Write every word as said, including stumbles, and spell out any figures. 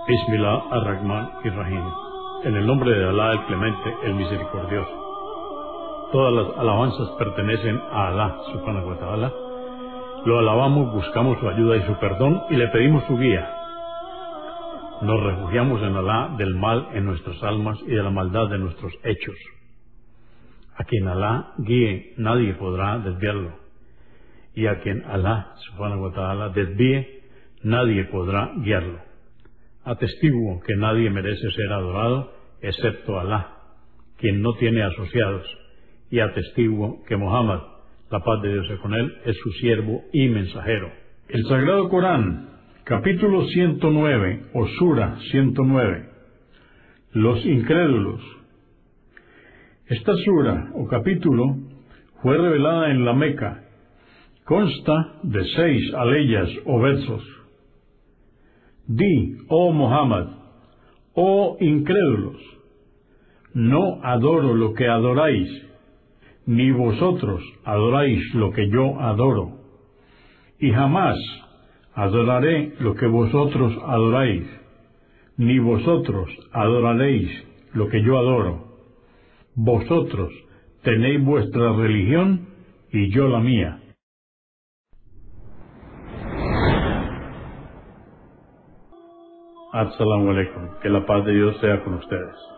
Bismillah ar-Rahman ir-Rahim. En el nombre de Alá, el Clemente, el Misericordioso. Todas las alabanzas pertenecen a Alá, subhanahu wa ta'ala. Lo alabamos, buscamos su ayuda y su perdón y le pedimos su guía. Nos refugiamos en Alá del mal en nuestras almas y de la maldad de nuestros hechos. A quien Alá guíe, nadie podrá desviarlo. Y a quien Alá, subhanahu wa ta'ala, desvíe, nadie podrá guiarlo. Atestiguo que nadie merece ser adorado excepto Alá, quien no tiene asociados, y atestiguo que Muhammad, la paz de Dios sea con él, es su siervo y mensajero. El Sagrado Corán, capítulo ciento nueve, o Sura ciento nueve. Los incrédulos. Esta sura, o capítulo, fue revelada en la Meca. Consta de seis aleyas o versos. Di, oh Muhammad, oh incrédulos, no adoro lo que adoráis, ni vosotros adoráis lo que yo adoro, y jamás adoraré lo que vosotros adoráis, ni vosotros adoraréis lo que yo adoro. Vosotros tenéis vuestra religión y yo la mía. Assalamu alaikum, que la paz de Dios sea con ustedes.